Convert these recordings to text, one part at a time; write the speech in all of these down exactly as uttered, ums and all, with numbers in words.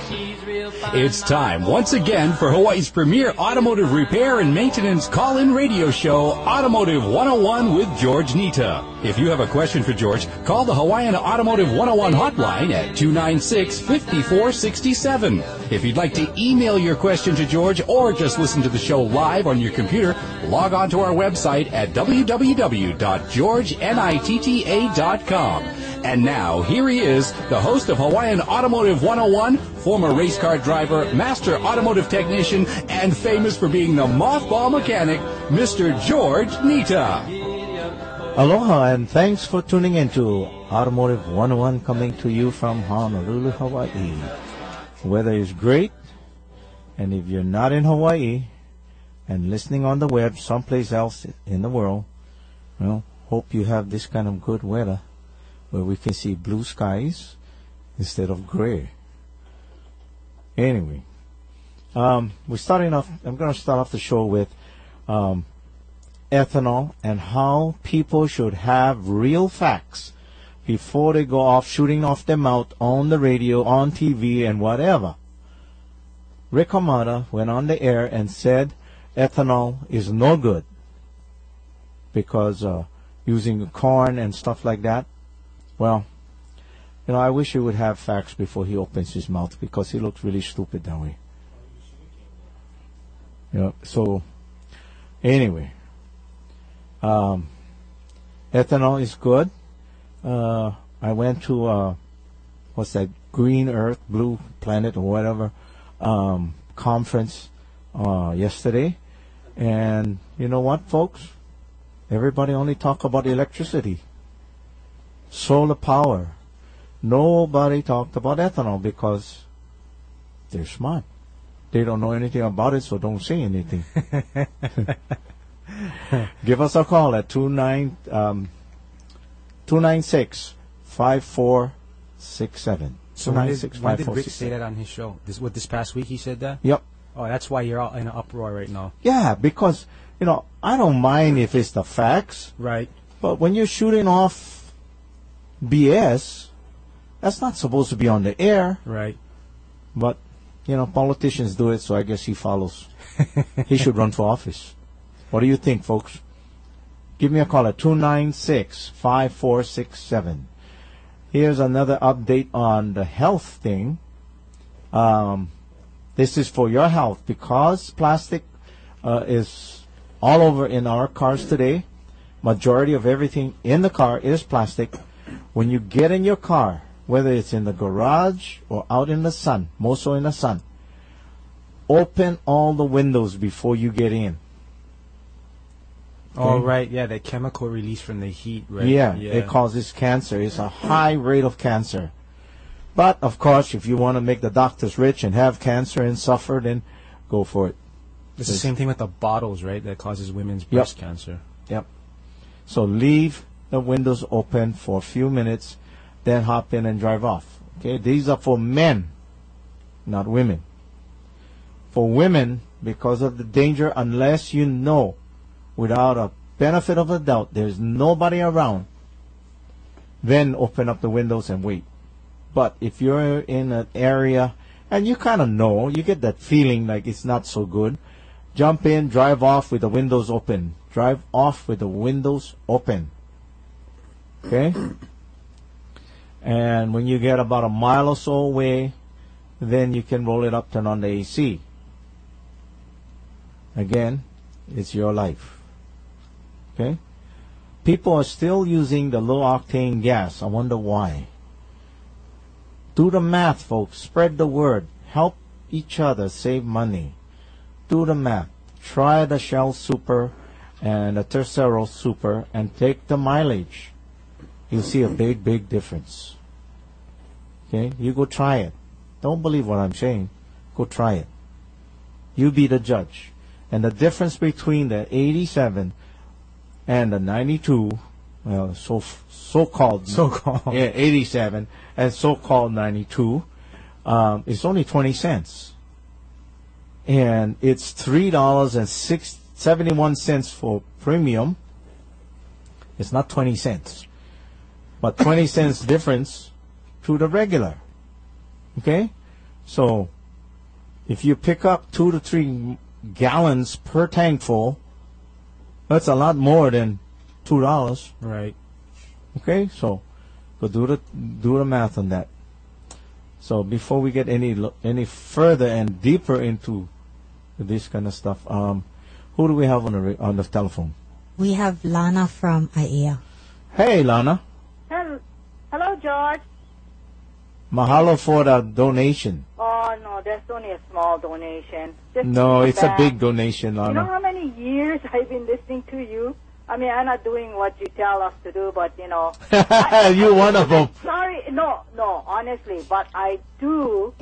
It's time once again for Hawaii's premier automotive repair and maintenance call-in radio show, Automotive one oh one with George Nita. If you have a question for George, call the Hawaiian Automotive one oh one hotline at two nine six, five four six seven. If you'd like to email your question to George or just listen to the show live on your computer, log on to our website at w w w dot george nitta dot com. And now, here he is, the host of Hawaiian Automotive one oh one, former race car driver, master automotive technician, and famous for being the mothball mechanic, Mister George Nita. Aloha, and thanks for tuning into Automotive one oh one, coming to you from Honolulu, Hawaii. Weather is great, and if you're not in Hawaii and listening on the web someplace else in the world, well, hope you have this kind of good weather where we can see blue skies instead of gray. Anyway, um, we're starting off, I'm going to start off the show with um, ethanol and how people should have real facts before they go off shooting off their mouth on the radio, on T V, and whatever. Rick Hamada went on the air and said ethanol is no good because uh, using corn and stuff like that. Well, you know, I wish he would have facts before he opens his mouth because he looks really stupid that way. You know, so, anyway, um, ethanol is good. Uh, I went to, uh, what's that, Green Earth, Blue Planet, or whatever, um, conference uh, yesterday. And you know what, folks? Everybody only talk about electricity. Solar power. Nobody talked about ethanol because they're smart. They don't know anything about it, so don't say anything. Give us a call at two nine six, five four six seven. So when did, when did Rick say that on his show? This what this past week he said that? Yep. Oh, that's why you're all in an uproar right now. Yeah, because you know I don't mind if it's the facts. Right. But when you're shooting off B S, that's not supposed to be on the air. Right. But, you know, politicians do it, so I guess he follows. He should run for office. What do you think, folks? Give me a call at two nine six, five four six seven. Here's another update on the health thing. Um, this is for your health. Because plastic uh, is all over in our cars today, majority of everything in the car is plastic. When you get in your car, whether it's in the garage or out in the sun, most so in the sun, open all the windows before you get in. Okay? Oh, right. Yeah, the chemical release from the heat, right? Yeah, yeah, it causes cancer. It's a high rate of cancer. But, of course, if you want to make the doctors rich and have cancer and suffer, then go for it. It's the same thing with the bottles, right, that causes women's breast yep. cancer. Yep. So leave the windows open for a few minutes, then hop in and drive off. Okay, these are for men, not women. For women, because of the danger, unless you know, without a benefit of a doubt, there's nobody around, then open up the windows and wait. But if you're in an area, and you kind of know, you get that feeling like it's not so good, jump in, drive off with the windows open. Drive off with the windows open. Okay? And when you get about a mile or so away, then you can roll it up, turn on the A C. Again, it's your life. Okay? People are still using the low-octane gas. I wonder why. Do the math, folks. Spread the word. Help each other save money. Do the math. Try the Shell Super and the Tercero Super and take the mileage. You'll see a big, big difference. Okay? You go try it. Don't believe what I'm saying. Go try it. You be the judge. And the difference between the eighty-seven and the ninety-two, well, so so-called, so-called, yeah, eighty-seven and so-called ninety-two, um, is only twenty cents. And it's three dollars and seventy-one cents for premium. It's not twenty cents. But twenty cents difference to the regular. Okay? So if you pick up two to three gallons per tank full, that's a lot more than two dollars. Right. Okay, so go do the do the math on that. So before we get any lo- any further and deeper into this kind of stuff, um, who do we have on the ra- on the telephone? We have Lana from I A E A. Hey, Lana. Hello, hello, George. Mahalo for the donation. Oh no, that's only a small donation. Just No, keep it it's a back. big donation, You know Lana. how many years I've been listening to you? I mean, I'm not doing what you tell us to do, but you know. You one of them. Sorry, no, no, honestly, but I do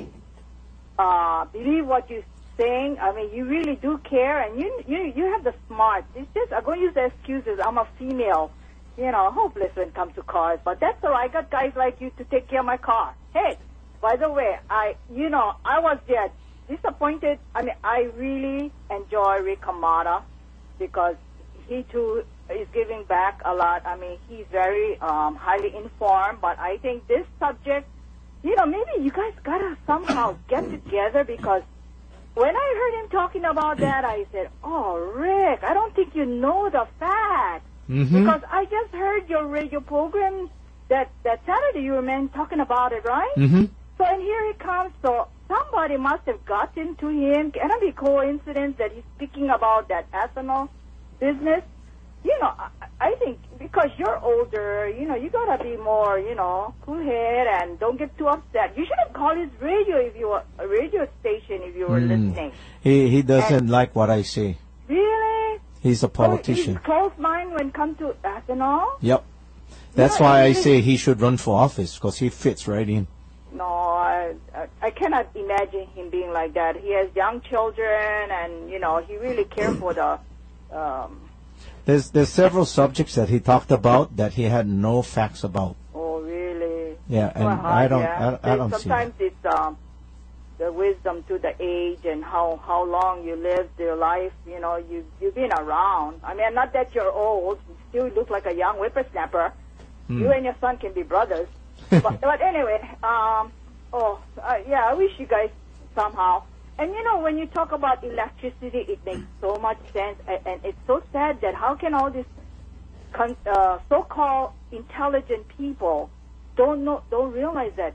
uh, believe what you're saying. I mean, you really do care, and you you you have the smarts. It's just I'm going to use the excuses. I'm a female, you know, hopeless when it comes to cars, but that's all right. I got guys like you to take care of my car. Hey, by the way, I you know I was there disappointed. I mean, I really enjoy Rick Hamada because he too is giving back a lot. I mean, he's very um, highly informed, but I think this subject, you know, maybe you guys gotta somehow get together because when I heard him talking about that, I said, oh, Rick, I don't think you know the facts. Mm-hmm. Because I just heard your radio program that, that Saturday you were meant talking about it, right? Mm-hmm. So, and here he comes. So somebody must have gotten to him. Can it be coincidence that he's speaking about that ethanol business? You know, I, I think because you're older, you know, you gotta be more, you know, cool head and don't get too upset. You shouldn't call his radio if you were a radio station if you were Mm. listening. He he doesn't And- like what I say. Really? He's a politician. So he's close mind when it comes to ethanol? Yep. That's Yeah, why I really. say he should run for office because he fits right in. No, I, I I cannot imagine him being like that. He has young children, and you know he really cares for the. Um, There's there's several subjects that he talked about that he had no facts about. oh, really? Yeah, and Well, I don't yeah. I, I don't see Sometimes it. it's um, the wisdom to the age and how how long you lived your life. You know, you you've been around. I mean, not that you're old. You still look like a young whippersnapper. Hmm. You and your son can be brothers. but, but anyway, um, oh uh, yeah, I wish you guys somehow. And you know, when you talk about electricity, it makes so much sense, and, and it's so sad that how can all these con- uh, so-called intelligent people don't know, don't realize that.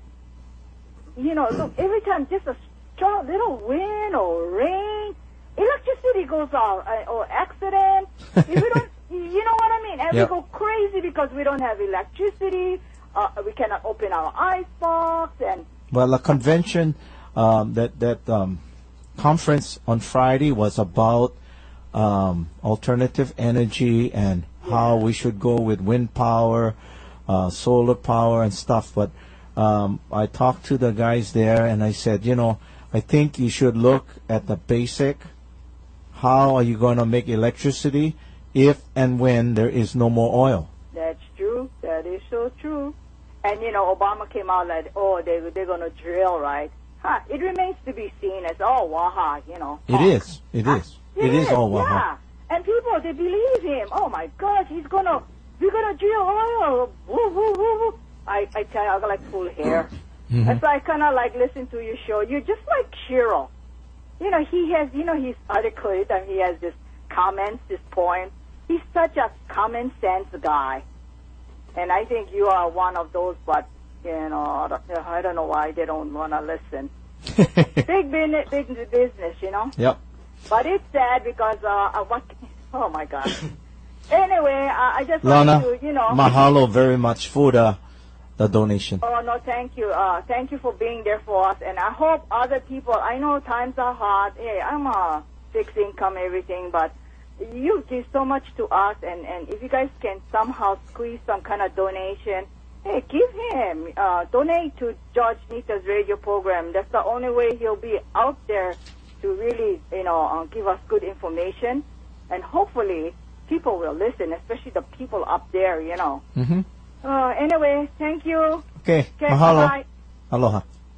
You know, look, every time just a strong little wind or rain, electricity goes out, uh, or accident. If we don't, you know what I mean? And Yep. we go crazy because we don't have electricity. Uh, we cannot open our ice box, and Well, a convention um, that that um, conference on Friday was about um, alternative energy and how we should go with wind power, uh, solar power, and stuff. But um, I talked to the guys there, and I said, you know, I think you should look at the basic. How are you going to make electricity if and when there is no more oil? that's true. That is so true. And you know, Obama came out like, oh, they they're gonna drill, right? Huh? It remains to be seen as all waha, you know. It is. It is. It is all Waha. Yeah. And people, they believe him. Oh my gosh, he's gonna, we're gonna drill oil. Woo, woo, woo, woo. I, I tell you, I got like full hair. Mhm. That's why I kind of like listen to your show. You're just like Shiro. You know, he has, you know, he's articulate and he has this comments, this point. He's such a common sense guy. And I think you are one of those, but, you know, I don't, I don't know why they don't want to listen. Big business, big business, you know. Yep. But it's sad because, uh, uh what, oh my God. Anyway, uh, I just Lana, wanted to, you know. mahalo very much for the, the donation. Oh, no, thank you. Uh, thank you for being there for us. And I hope other people, I know times are hard. Hey, I'm a fixed income, everything, but you give so much to us. And, and if you guys can somehow squeeze some kind of donation, hey, give him, uh, donate to George Nita's radio program. That's the only way he'll be out there to really, you know, uh, give us good information. And hopefully people will listen, especially the people up there, you know. Mm-hmm. Uh, anyway, thank you. Okay. Okay, Mahalo. bye. Aloha.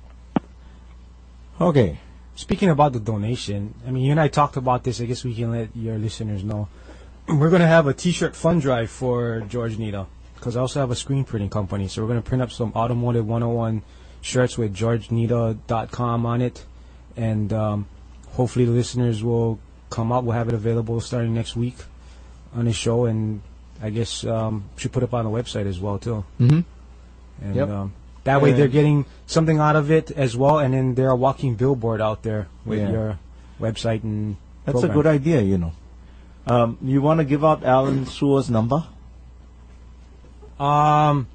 Okay. Speaking about the donation, I mean, you and I talked about this. I guess we can let your listeners know. We're going to have a T-shirt fund drive for George Nita because I also have a screen printing company. So we're going to print up some Automotive one oh one shirts with george nita dot com on it. And um, hopefully the listeners will come up. We'll have it available starting next week on the show. And I guess um, should put it up on the website as well, too. Mm-hmm. And Yep. um, that way they're getting something out of it as well. And then they're a walking billboard out there with Yeah. your website and That's program. a good idea, you know. Um, you want to give out Alan Sua's number? Um,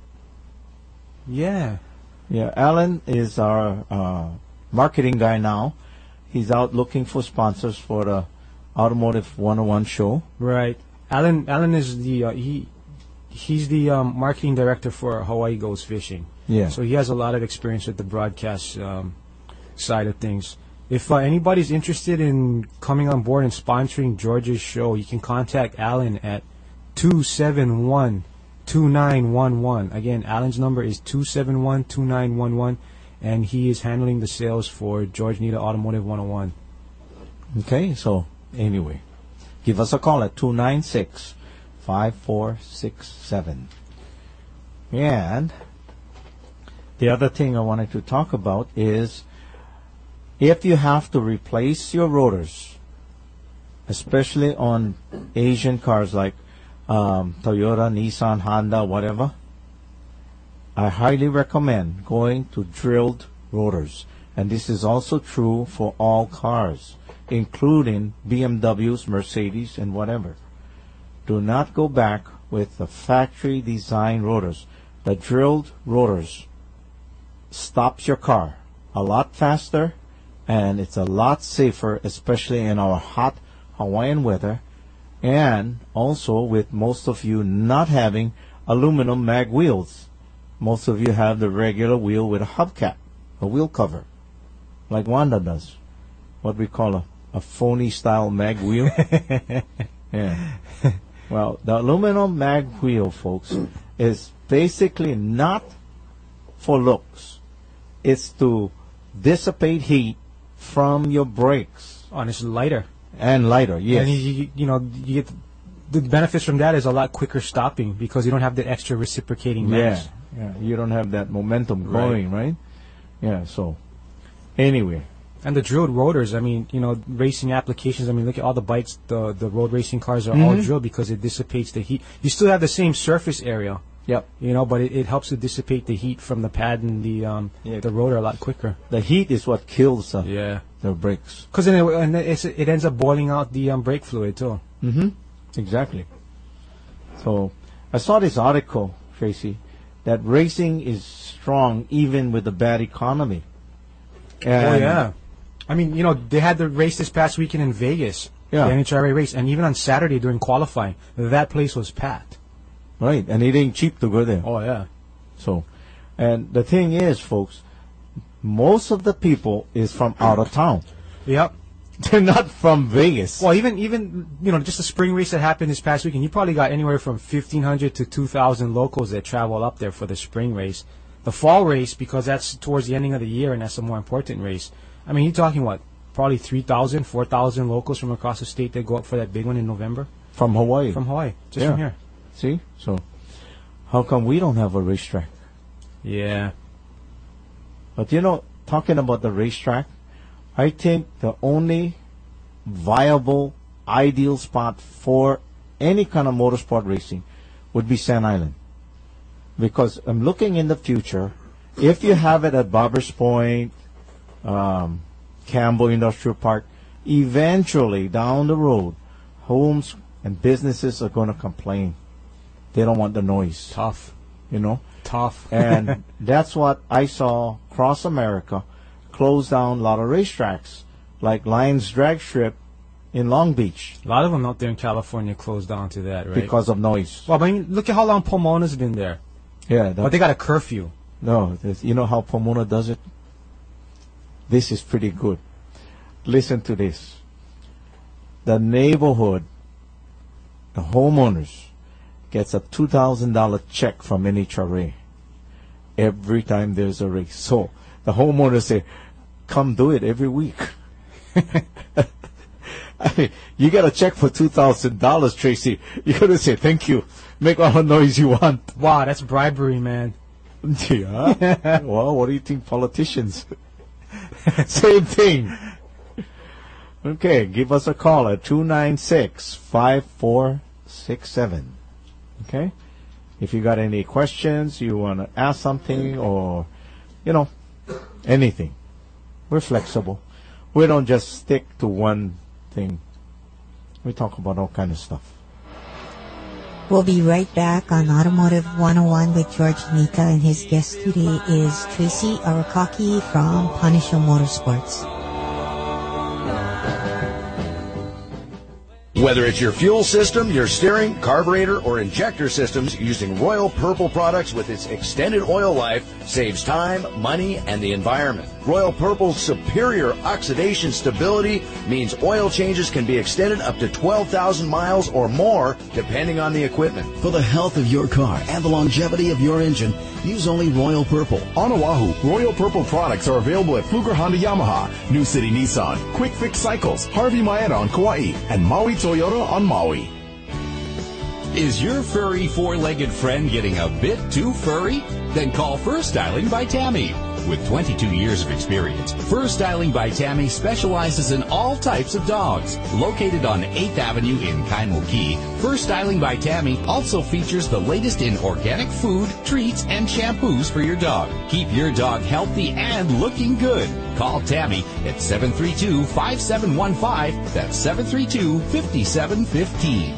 yeah. Yeah, Alan is our uh, marketing guy now. He's out looking for sponsors for the Automotive one oh one show. Right. Alan Alan is the uh, he he's the um, marketing director for Hawaii Goes Fishing. Yeah. So he has a lot of experience with the broadcast um, side of things. If uh, anybody's interested in coming on board and sponsoring George's show, you can contact Alan at two seven one, two nine one one. Again, Alan's number is two seven one, two nine one one, and he is handling the sales for George Nita Automotive one oh one. Okay, so anyway, give us a call at two nine six, five four six seven. And the other thing I wanted to talk about is if you have to replace your rotors, especially on Asian cars like um, Toyota, Nissan, Honda, whatever, I highly recommend going to drilled rotors. And this is also true for all cars, including B M Ws, Mercedes, and whatever. Do not go back with the factory design rotors. The drilled rotors stops your car a lot faster, and it's a lot safer, especially in our hot Hawaiian weather, and also with most of you not having aluminum mag wheels. Most of you have the regular wheel with a hubcap, a wheel cover, like Wanda does, what we call a, a phony style mag wheel. Yeah. Well, the aluminum mag wheel, folks, is basically not for looks. It's to dissipate heat from your brakes. Oh, and it's lighter. And lighter, yes. And you, you, you know, you get the benefits from that is a lot quicker stopping because you don't have the extra reciprocating Yeah, mass. yeah. You don't have that momentum Right. going, right? Yeah, so anyway. And the drilled rotors, I mean, you know, racing applications, I mean, look at all the bikes, the, the road racing cars are all Mhm. drilled because it dissipates the heat. You still have the same surface area, Yep. you know, but it, it helps to dissipate the heat from the pad and the um, Yeah. the rotor a lot quicker. The heat is what kills the, Yeah. the brakes. Because then it, and it's, it ends up boiling out the um, brake fluid, too. Mm-hmm. Exactly. So I saw this article, Tracy, that racing is strong even with a bad economy. And Oh, yeah. I mean, you know, they had the race this past weekend in Vegas, Yeah. the N H R A race, and even on Saturday during qualifying, that place was packed. Right, and it ain't cheap to go there. Oh, yeah. So, and the thing is, folks, most of the people is from out of town. Yep. They're not from Vegas. Well, even, even you know, just the spring race that happened this past weekend, you probably got anywhere from fifteen hundred to two thousand locals that travel up there for the spring race. The fall race, because that's towards the ending of the year and that's a more important race, I mean, you're talking, what, probably three thousand, four thousand locals from across the state that go up for that big one in November? From Hawaii. From Hawaii, just Yeah. from here. See? So, how come we don't have a racetrack? Yeah. But you know, talking about the racetrack, I think the only viable, ideal spot for any kind of motorsport racing would be Sand Island. Because I'm looking in the future, if you have it at Barbers Point, um, Campbell Industrial Park, eventually down the road, homes and businesses are going to complain. They don't want the noise, Tough. you know. Tough. And that's what I saw across America close down a lot of racetracks, like Lions Drag Strip in Long Beach, A lot of them out there in California closed down to that, right? because of noise. Well, I mean, look at how long Pomona's been there. Yeah, But that, they got a curfew. no, this- you know how Pomona does it? This is pretty good. Listen to this. The neighborhood, the homeowners, gets a two thousand dollars check from N H R A every time there's a race. So the homeowners say, come do it every week. I mean, you get a check for two thousand dollars, Tracy. You're going to say, thank you. Make all the noise you want. Wow, that's bribery, man. Yeah. Well, what do you think, politicians? Same thing. Okay, give us a call at two nine six, five four six seven. Okay? If you got any questions, you want to ask something, or, you know, anything. We're flexible. We don't just stick to one thing. We talk about all kind of stuff. We'll be right back on Automotive one oh one with George Nita, and his guest today is Tracy Arakaki from Punisher Motorsports. Whether it's your fuel system, your steering, carburetor, or injector systems, using Royal Purple products with its extended oil life saves time, money, and the environment. Royal Purple's superior oxidation stability means oil changes can be extended up to twelve thousand miles or more, depending on the equipment. For the health of your car and the longevity of your engine, use only Royal Purple. On Oahu, Royal Purple products are available at Fluger Honda Yamaha, New City Nissan, Quick Fix Cycles, Harvey Maeda on Kauai, and Maui Toyota on Maui. Is your furry four-legged friend getting a bit too furry? Then call Fur Styling by Tammy. With twenty-two years of experience, Fur Styling by Tammy specializes in all types of dogs. Located on eighth Avenue in Kaimuki, Fur Styling by Tammy also features the latest in organic food, treats, and shampoos for your dog. Keep your dog healthy and looking good. Call Tammy at seven three two, five seven one five. That's seven three two, five seven one five.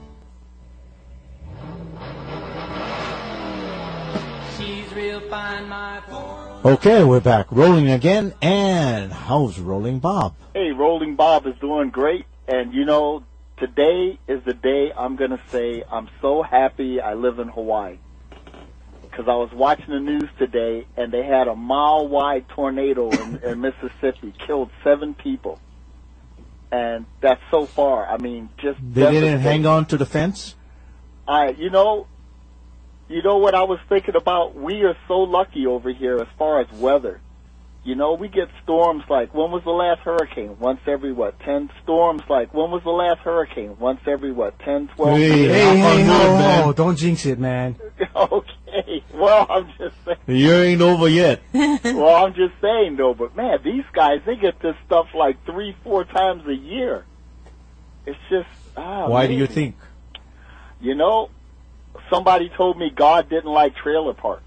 Okay, we're back. Rolling again. And how's Rolling Bob? Hey, Rolling Bob is doing great. And, you know, today is the day I'm going to say I'm so happy I live in Hawaii. Because I was watching the news today, and they had a mile-wide tornado in, in Mississippi, killed seven people. And that's so far. I mean, just... They didn't hang on to the fence? I, you know... You know what I was thinking about? We are so lucky over here as far as weather. You know, we get storms like, when was the last hurricane? Once every, what, ten storms like, when was the last hurricane? Once every, what, ten, twelve? Hey, years? hey, hey, no, no, don't jinx it, man. Okay, well, I'm just saying. You ain't over yet. Well, I'm just saying, though, but man, these guys, they get this stuff like three, four times a year. It's just, ah, Why amazing. do you think? You know, somebody told me God didn't like trailer parks.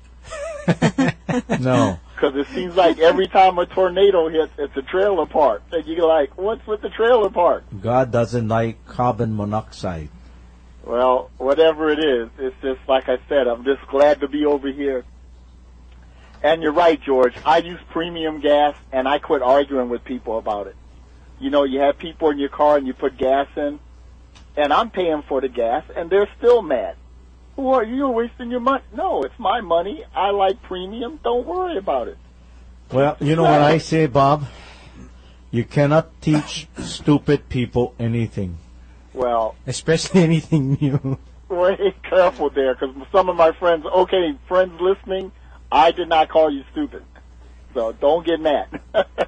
No. Because it seems like every time a tornado hits, it's a trailer park. And you're like, what's with the trailer park? God doesn't like carbon monoxide. Well, whatever it is, it's just like I said, I'm just glad to be over here. And you're right, George. I use premium gas, and I quit arguing with people about it. You know, you have people in your car and you put gas in, and I'm paying for the gas, and they're still mad. Well, you're wasting your money. No, it's my money. I like premium. Don't worry about it. Well, you know what I say, Bob? You cannot teach stupid people anything. Well, especially anything new. Wait, careful there, because some of my friends, okay, friends listening, I did not call you stupid. So don't get mad.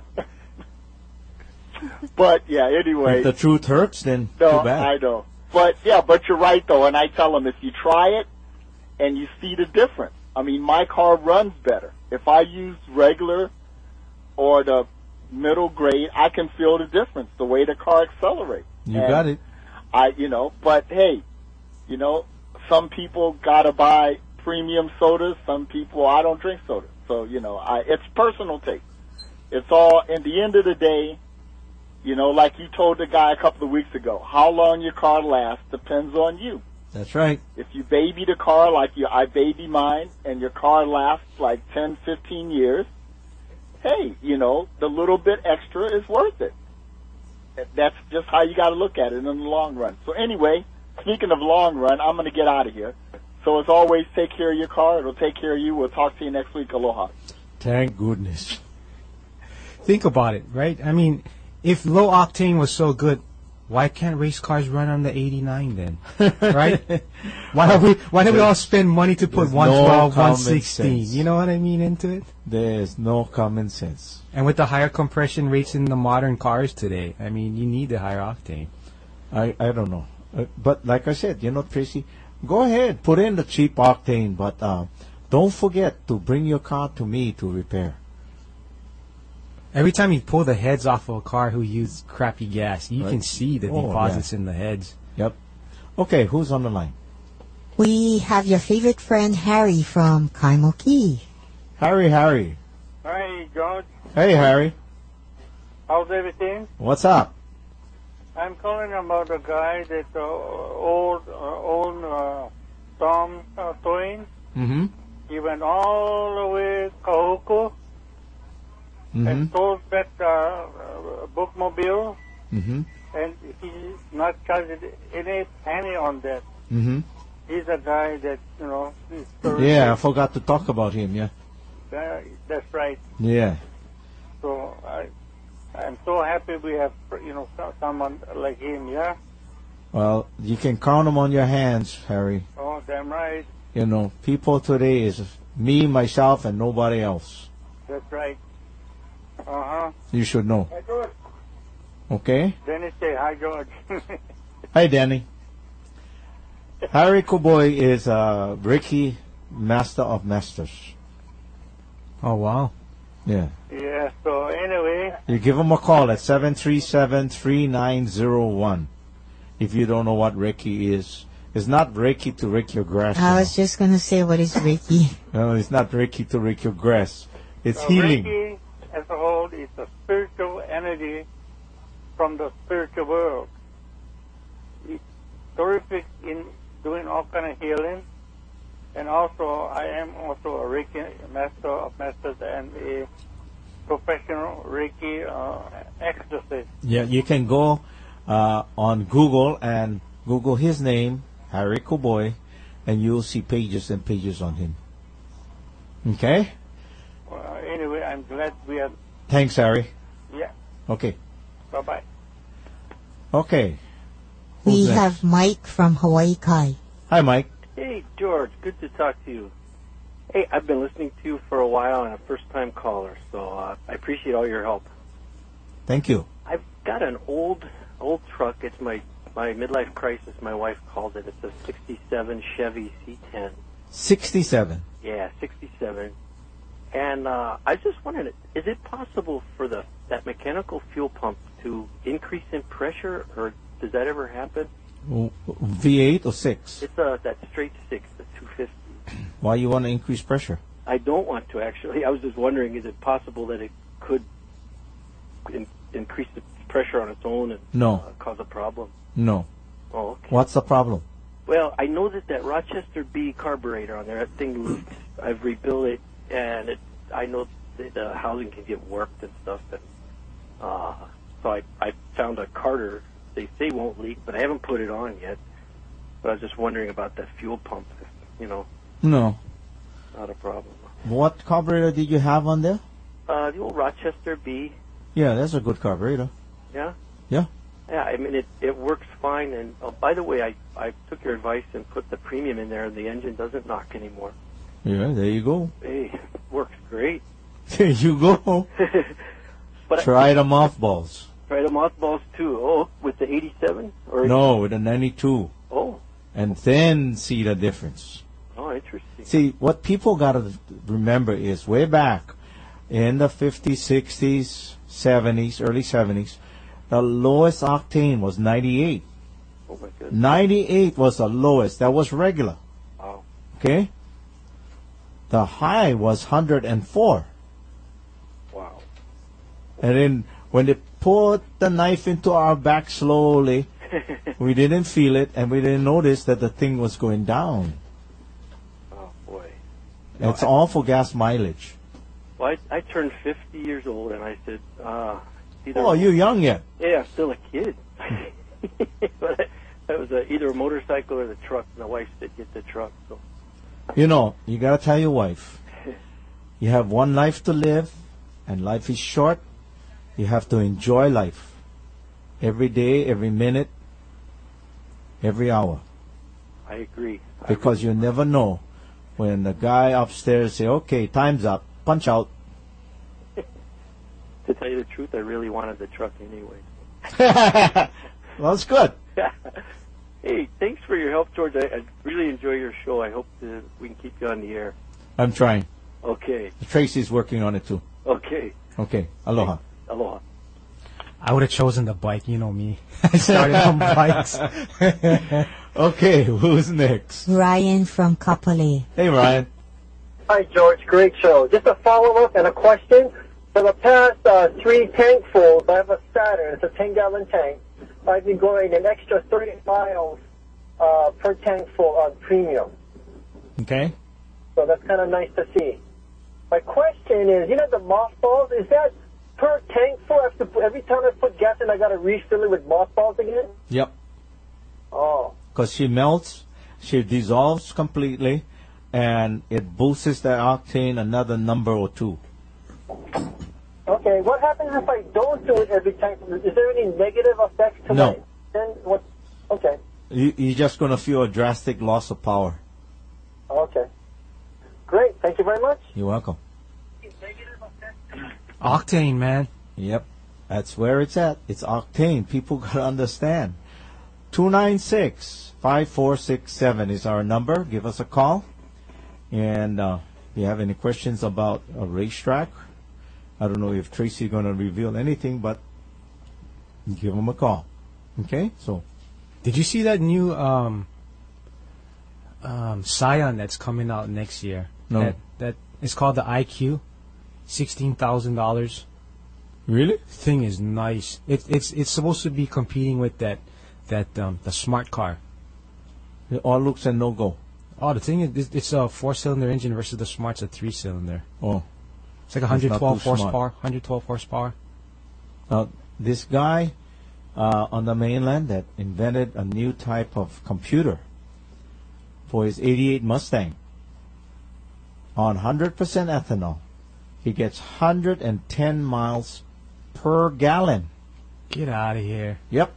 But, yeah, anyway. If the truth hurts, then no, too bad. I know. But, yeah, but you're right, though, and I tell them if you try it and you see the difference. I mean, my car runs better. If I use regular or the middle grade, I can feel the difference, the way the car accelerates. You and got it. I, you know, but, hey, you know, some people got to buy premium sodas. Some people, I don't drink soda. So, you know, I, it's personal taste. It's all, in the end of the day, you know, like you told the guy a couple of weeks ago, how long your car lasts depends on you. That's right. If you baby the car like you, I baby mine, and your car lasts like ten, fifteen years, hey, you know, the little bit extra is worth it. That's just how you got to look at it in the long run. So anyway, speaking of long run, I'm going to get out of here. So as always, take care of your car. It'll take care of you. We'll talk to you next week. Aloha. Thank goodness. Think about it, right? I mean, if low octane was so good, why can't race cars run on the eighty-nine then? Right? Why don't we why don't we all spend money to put one twelve, one sixteen? You know what I mean into it? There's no common sense. And with the higher compression rates in the modern cars today, I mean, you need the higher octane. I, I don't know. Uh, but like I said, you know, Tracy, go ahead, put in the cheap octane, but uh, Don't forget to bring your car to me to repair. Every time you pull the heads off of a car who used crappy gas, you Right. can see the Oh, deposits in the heads. Yep. Okay, who's on the line? We have your favorite friend Harry from Kaimoki. Harry, Harry. Hi, George. Hey, Harry. How's everything? What's up? I'm calling about a guy that uh, old, uh, old uh, Tom uh, Twain. Mm-hmm. He went all the way to Kahuku Mm-hmm. and sold that uh, uh, bookmobile, Mm-hmm. and he's not charged any penny on that. Mm-hmm. He's a guy that, you know, he's Yeah, I forgot to talk about him, yeah. Uh, that's right. Yeah. So I, I'm so happy we have, you know, so- someone like him, yeah? Well, you can count them on your hands, Harry. Oh, damn right. You know, people today is me, myself, and nobody else. That's right. Uh-huh. You should know. Hi, George. Okay? Dennis say hi, George. Hi, Danny. Harry Kuboy is uh, Ricky, Master of Masters. Oh, wow. Yeah. Yeah, so anyway, You give him a call at seven three seven, three nine zero one. If you don't know what Reiki is. It's not Reiki to rake your grass. I was just going to say, what is Reiki? No, it's not Reiki to rake your grass. It's uh, healing. Reiki as a whole is a spiritual energy from the spiritual world. It's terrific in doing all kind of healing. And also, I am also a Reiki master of masters and a professional Reiki uh, exorcist. Yeah, you can go uh, on Google and Google his name, Harry Kuboy, and you'll see pages and pages on him. Okay? Uh, anyway, I'm glad we are. Thanks, Harry. Yeah. Okay. Bye bye. Okay. We Who's next? have Mike from Hawaii Kai. Hi, Mike. Hey, George. Good to talk to you. Hey, I've been listening to you for a while and a first-time caller, so uh, I appreciate all your help. Thank you. I've got an old, old truck. It's my my midlife crisis. My wife called it. It's a sixty-seven Chevy C ten. sixty-seven. Yeah, sixty-seven. And uh, I was just wondering, is it possible for the that mechanical fuel pump to increase in pressure, or does that ever happen? V eight or six? It's uh, that straight six, the two fifty. Why you want to increase pressure? I don't want to, actually. I was just wondering, is it possible that it could in, increase the pressure on its own and No. uh, cause a problem? No. Oh, okay. What's the problem? Well, I know that that Rochester B carburetor on there, that thing leaks. I've rebuilt it, and it, I know that the housing can get warped and stuff. And uh, so I, I found a Carter. They say won't leak, but I haven't put it on yet. But I was just wondering about that fuel pump. You know, No. not a problem. What carburetor did you have on there? Uh, the old Rochester B. Yeah, that's a good carburetor. Yeah. Yeah. Yeah, I mean, it, it works fine. And oh, by the way, I, I took your advice and put the premium in there, and the engine doesn't knock anymore. Yeah, there you go. Hey, it works great. There you go. But Try the mothballs. Try the mothballs, too. Oh, with the eighty-seven? Or No, with a ninety-two. Oh. And then see the difference. Oh, interesting. See, what people got to remember is way back in the fifties, sixties, seventies, early seventies, the lowest octane was ninety-eight. Oh, my goodness. ninety-eight was the lowest. That was regular. Wow. Okay? The high was one hundred four. Wow. And then when they put the knife into our back slowly, we didn't feel it, and we didn't notice that the thing was going down. Oh, boy. It's all for gas mileage. Well, I, I turned fifty years old, and I said, uh, either... Oh, you're young yet. Yeah, I'm still a kid. But that was a, either a motorcycle or the truck, and the wife said, get the truck, so... You know, you got to tell your wife, you have one life to live, and life is short. You have to enjoy life. Every day, every minute, every hour. I agree. I Because you never know when the guy upstairs say, okay, time's up, punch out. To tell you the truth, I really wanted the truck anyway. Well, that's good. Hey, thanks for your help, George. I, I really enjoy your show. I hope to, we can keep you on the air. I'm trying. Okay. Tracy's working on it too. Okay. Okay. Aloha. Aloha. I would have chosen the bike. You know me. I started on bikes. Okay, who's next? Ryan from Kapolei. Hey, Ryan. Hi, George. Great show. Just a follow-up and a question. For the past uh, three tankfuls, I have a Saturn. It's a ten-gallon tank. I've been going an extra thirty miles uh, per tankful on premium. Okay. So that's kind of nice to see. My question is, you know the mothballs, is that per tankful? I have to put, every time I put gas in, I got to refill it with mothballs again? Yep. Oh. Because she melts, she dissolves completely, and it boosts the octane another number or two. Okay, what happens if I don't do it every time? Is there any negative effects to No. my... Then what? Okay. You, you're just going to feel a drastic loss of power. Okay. Great. Thank you very much. You're welcome. Octane, man. Yep. That's where it's at. It's octane. People got to understand. two nine six, five four six seven is our number. Give us a call. And uh, if you have any questions about a racetrack, I don't know if Tracy's going to reveal anything, but give them a call. Okay? So, Did you see that new um, um, Scion that's coming out next year? No. That, that it's called the I Q, sixteen thousand dollars. Really? Thing is nice. It, it's it's supposed to be competing with that that um, the smart car. it all looks and no go. Oh, the thing is, it's- it's a four-cylinder engine versus the Smart's a three-cylinder. Oh. It's like It's not one hundred twelve too smart. horsepower. one hundred twelve horsepower. Now, this guy uh, on the mainland that invented a new type of computer for his eighty-eight Mustang on one hundred percent ethanol, he gets one hundred ten miles per gallon. Get out of here. Yep.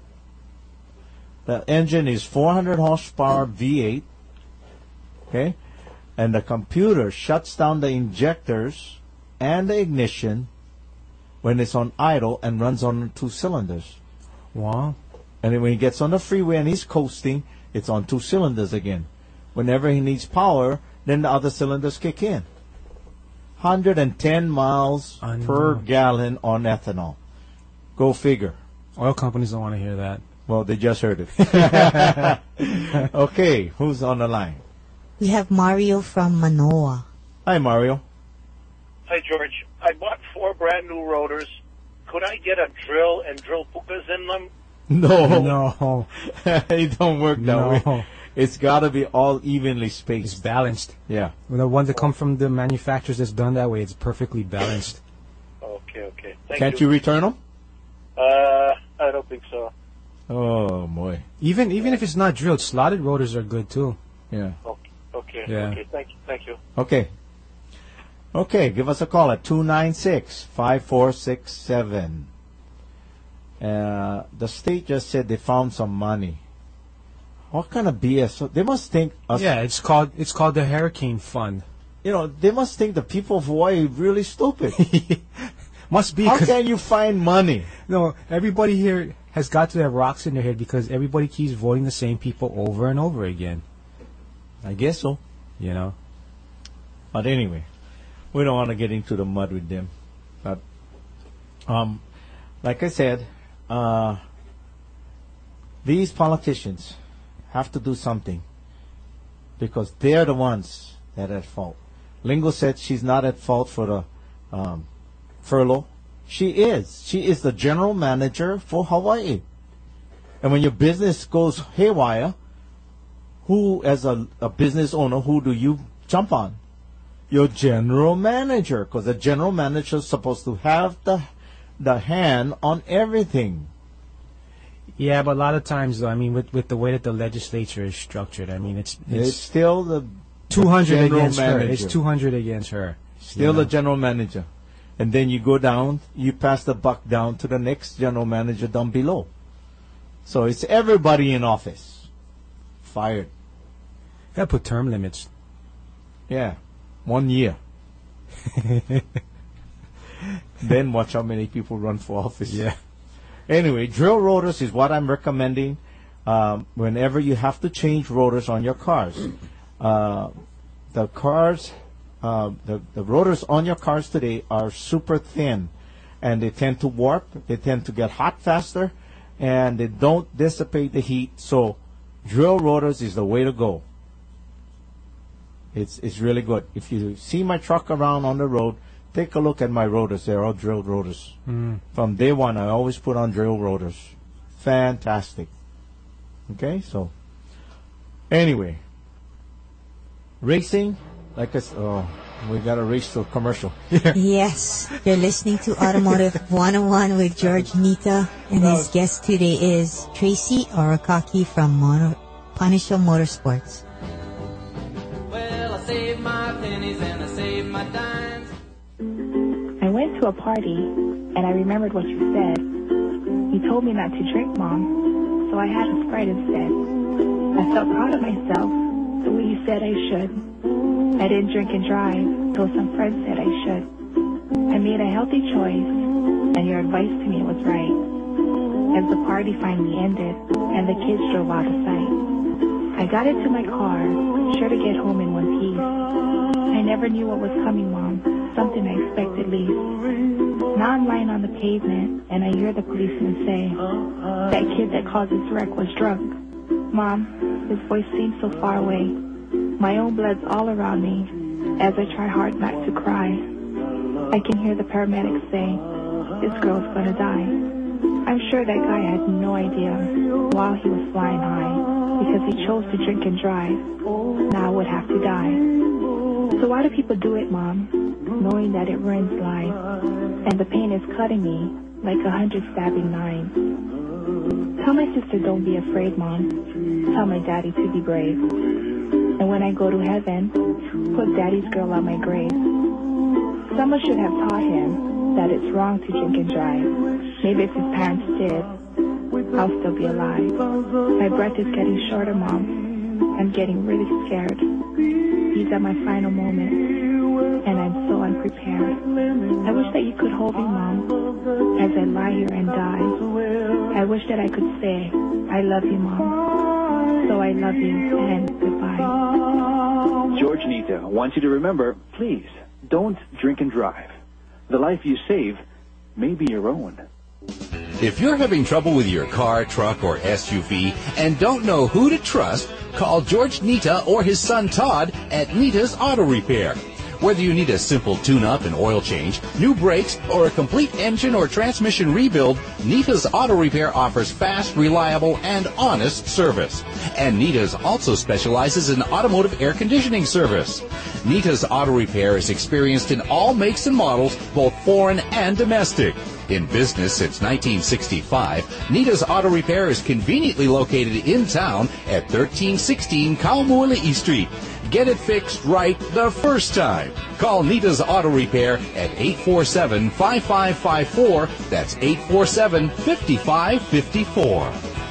The engine is four hundred horsepower V eight. Okay? And the computer shuts down the injectors and the ignition when it's on idle and runs on two cylinders. Wow. And then when he gets on the freeway and he's coasting, it's on two cylinders again. Whenever he needs power, then the other cylinders kick in. one hundred ten miles I per know. gallon on ethanol. Go figure. Oil companies don't want to hear that. Well, they just heard it. Okay, who's on the line? We have Mario from Manoa. Hi, Mario. Hi, George. I bought four brand new rotors. Could I get a drill and drill pukas in them? No. No. It don't work that No. way. It's got to be all evenly spaced. It's balanced. Yeah. When the ones that come from the manufacturers that's done that way, it's perfectly balanced. Okay, okay. Thank Can't you return them? Uh, I don't think so. Oh, boy. Even even if it's not drilled, slotted rotors are good too. Yeah. Okay, okay. Yeah. Okay, thank you, thank you. Okay. Okay, give us a call at two nine six, five four six seven. Uh, the state just said they found some money. What kind of B S? So they must think us, Yeah, it's called it's called the Hurricane Fund. you know, they must think the people of Hawaii really stupid. Must be. How 'cause- can you find money? No, everybody here has got to have rocks in their head because everybody keeps voting the same people over and over again. I guess so. You know. But anyway, we don't want to get into the mud with them. But, um, like I said, uh, these politicians have to do something because they're the ones that are at fault. Lingo said she's not at fault for the um, furlough. She is. She is the general manager for Hawaii. And when your business goes haywire, who, as a, a business owner, who do you jump on? Your general manager, because the general manager is supposed to have the the hand on everything. Yeah, but a lot of times, though, I mean, with with the way that the legislature is structured, I mean, it's It's, it's still the two hundred general against her. manager. It's two hundred against her. Still you know? the general manager. And then you go down, you pass the buck down to the next general manager down below. So it's everybody in office. Fired. Gotta put term limits. Yeah. One year. Then watch how many people run for office. Yeah. Anyway, drill rotors is what I'm recommending um, whenever you have to change rotors on your cars. Uh, the cars uh, the, the rotors on your cars today are super thin, and they tend to warp, they tend to get hot faster, and they don't dissipate the heat. So drill rotors is the way to go. It's it's really good. If you see my truck around on the road, take a look at my rotors. They're all drilled rotors. Mm. From day one, I always put on drill rotors. Fantastic. Okay, so anyway, racing, like I said, oh, we got to race to a commercial. Yes, you're listening to Automotive one oh one with George Nita, and his guest today is Tracy Arakaki from Motor, Punisher Motorsports. Well, I saved my pennies and I saved my dimes. I went to a party, and I remembered what you said. You told me not to drink, Mom, so I had a Sprite instead. I felt proud of myself, the way you said I should. I didn't drink and drive, though some friends said I should. I made a healthy choice, and your advice to me was right. As the party finally ended, and the kids drove out of sight, I got into my car, sure to get home in one piece. I never knew what was coming, Mom, something I expected least. Now I'm lying on the pavement, and I hear the policeman say, that kid that caused this wreck was drunk. Mom, his voice seems so far away. My own blood's all around me, as I try hard not to cry. I can hear the paramedics say, this girl's gonna die. I'm sure that guy had no idea while he was flying high, because he chose to drink and drive. Now I would have to die. So why do people do it, Mom, knowing that it ruins lives, and the pain is cutting me like a hundred stabbing knives? Tell my sister don't be afraid, Mom. Tell my daddy to be brave. And when I go to heaven, put Daddy's girl on my grave. Someone should have taught him that it's wrong to drink and drive. Maybe if his parents did, I'll still be alive. My breath is getting shorter, Mom. I'm getting really scared. These are my final moments, and I'm so unprepared. I wish that you could hold me, Mom, as I lie here and die. I wish that I could say, I love you, Mom. So I love you, and goodbye. George Nita wants you to remember, please, don't drink and drive. The life you save may be your own. If you're having trouble with your car, truck, or S U V and don't know who to trust, call George Nita or his son Todd at Nita's Auto Repair. Whether you need a simple tune-up and oil change, new brakes, or a complete engine or transmission rebuild, Nita's Auto Repair offers fast, reliable, and honest service. And Nita's also specializes in automotive air conditioning service. Nita's Auto Repair is experienced in all makes and models, both foreign and domestic. In business since nineteen sixty-five, Nita's Auto Repair is conveniently located in town at thirteen sixteen Kaumuali'i Street. Get it fixed right the first time. Call Nita's Auto Repair at eight four seven, five five five four. That's eight four seven, five five five four.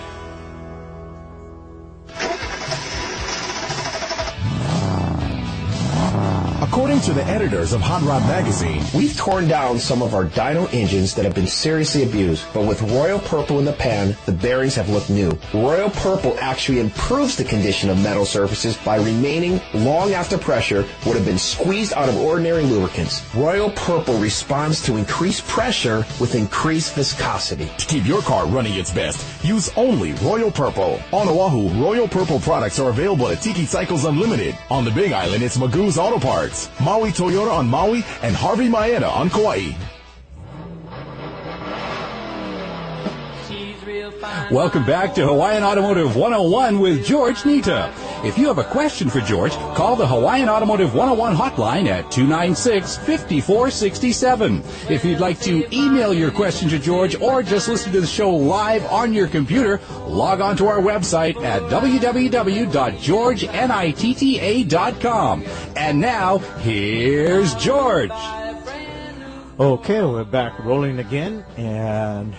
According to the editors of Hot Rod Magazine, we've torn down some of our dyno engines that have been seriously abused, but with Royal Purple in the pan, the bearings have looked new. Royal Purple actually improves the condition of metal surfaces by remaining long after pressure would have been squeezed out of ordinary lubricants. Royal Purple responds to increased pressure with increased viscosity. To keep your car running its best, use only Royal Purple. On Oahu, Royal Purple products are available at Tiki Cycles Unlimited. On the Big Island, it's Magoo's Auto Parts, Maui Toyota on Maui, and Harvey Maeda on Kauai. Welcome back to Hawaiian Automotive one oh one with George Nita. If you have a question for George, call the Hawaiian Automotive one oh one hotline at two nine six, five four six seven. If you'd like to email your question to George or just listen to the show live on your computer, log on to our website at w w w dot george nitta dot com. And now, here's George. Okay, we're back rolling again, and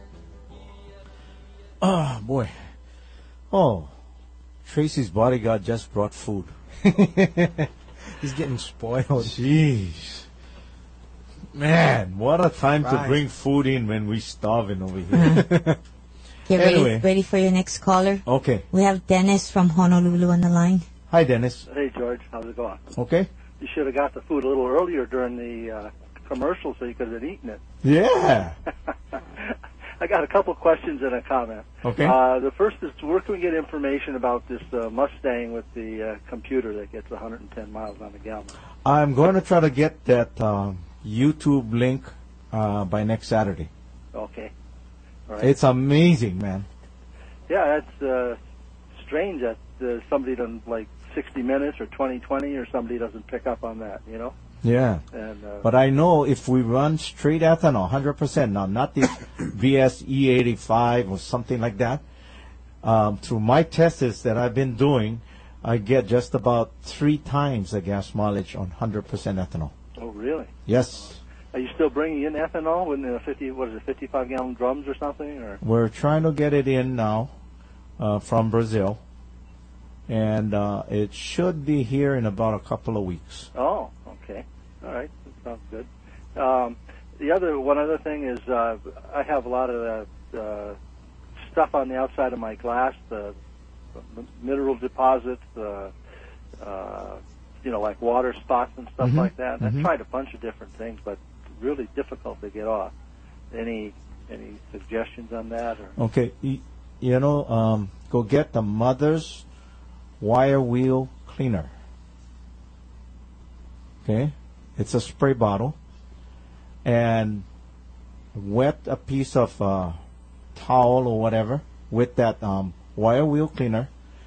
oh boy, oh, Tracy's bodyguard just brought food. He's getting spoiled. Jeez, man, what a time Right. to bring food in when we starving over here. Get Anyway. ready, ready for your next caller. Okay, We have Dennis from Honolulu on the line. hi Dennis. Hey, George. How's it going? Okay, you should have got the food a little earlier during the uh, commercial so you could have eaten it. Yeah. I got a couple questions and a comment. Okay. Uh, the first is, where can we get information about this uh, Mustang with the uh, computer that gets one hundred ten miles on the gallon? I'm going to try to get that uh, YouTube link uh, by next Saturday. Okay. All right. It's amazing, man. Yeah, that's uh, strange that uh, somebody doesn't, like sixty minutes or twenty twenty, or somebody doesn't pick up on that, you know? Yeah. And, uh, but I know if we run straight ethanol, one hundred percent, now not this V S E eighty-five or something like that, um, through my tests that I've been doing, I get just about three times the gas mileage on one hundred percent ethanol. Oh, really? Yes. Are you still bringing in ethanol in the fifty? What is it, fifty-five gallon drums or something? Or we're trying to get it in now uh, from Brazil, and uh, it should be here in about a couple of weeks. Oh, okay, all right, that sounds good. Um, the other one other thing is uh, I have a lot of uh, uh, stuff on the outside of my glass, the, the mineral deposits, the uh, you know, like water spots and stuff Mhm. like that. And Mhm. I've tried a bunch of different things, but really difficult to get off. Any any suggestions on that? Or? Okay, you, you know, um, go get the Mother's wire wheel cleaner. Okay, it's a spray bottle, and wet a piece of uh, towel or whatever with that um, wire wheel cleaner.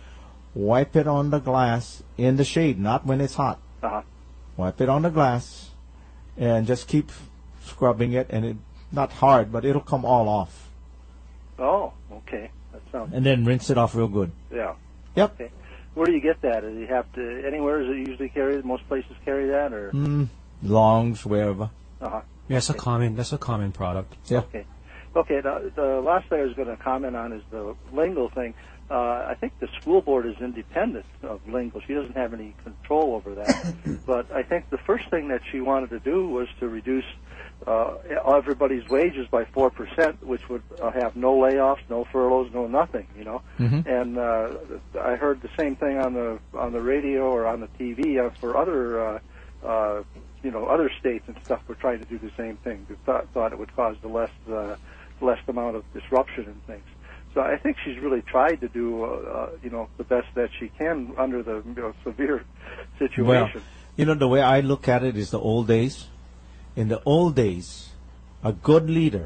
Wipe it on the glass in the shade, not when it's hot. Uh-huh. Wipe it on the glass, and just keep scrubbing it, and it not hard, but it'll come all off. Oh, okay, that sounds. And then rinse it off real good. Yeah. Yep. Okay. Where do you get that? Do you have to anywhere? Is it usually carried? Most places carry that, or? Mm, longs, wherever. Uh-huh. Yeah, that's a common. That's a common product. Yeah. Okay. Okay. The, the last thing I was going to comment on is the lingual thing. Uh, I think the school board is independent of lingual. She doesn't have any control over that. But I think the first thing that she wanted to do was to reduce uh, everybody's wages by four percent, which would uh, have no layoffs, no furloughs, no nothing. You know. Mhm. And uh, I heard the same thing on the on the radio or on the T V uh, for other. Uh, uh, you know, other states and stuff were trying to do the same thing. They thought, thought it would cause the less uh, less amount of disruption and things. So I think she's really tried to do, uh, uh, you know, the best that she can under the you know, severe situation. Well, you know, the way I look at it is the old days. In the old days, a good leader